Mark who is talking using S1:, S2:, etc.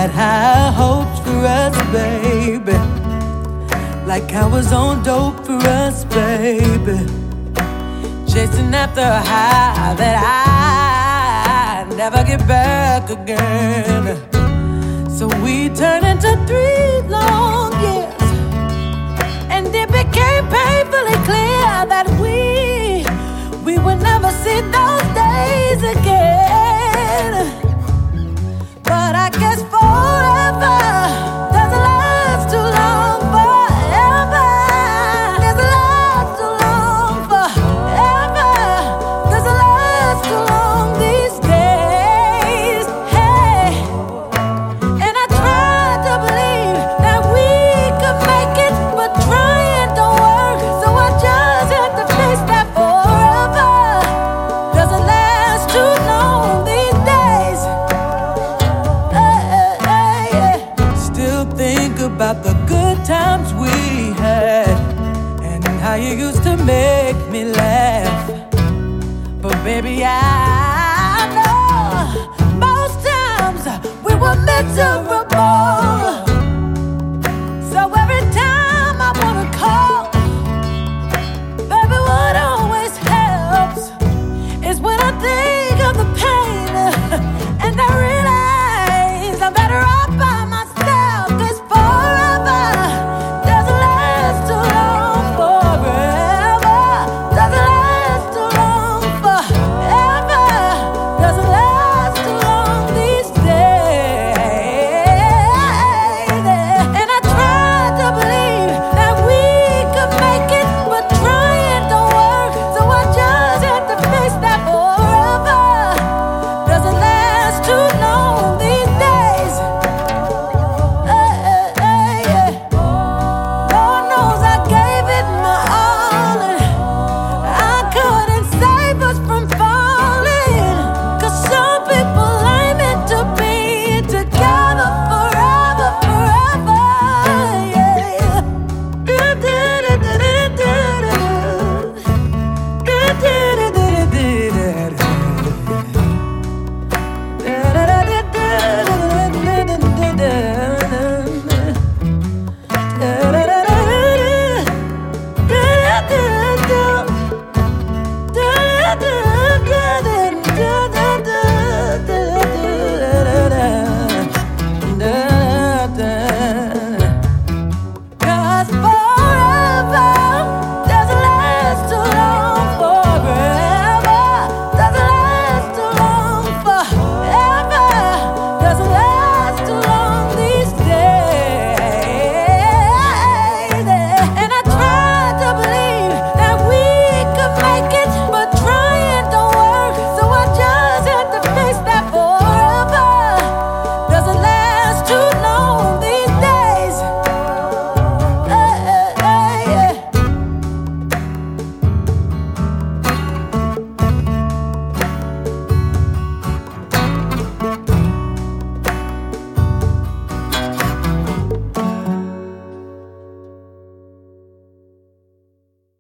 S1: had high hopes for us, baby. Like I was on dope for us, baby. Chasing after a high that I never get back again. So we turned into 3 long years, and it became painfully clear that we would never see those days again. But I guess forever doesn't last too long. Forever doesn't last too long. Forever doesn't last too long these days. Hey, and I tried to believe that we could make it, but trying don't work. So I just had to face that forever doesn't last too long these days. Still think about the good times we had and how you used to make me laugh. But baby, I know most times we were meant to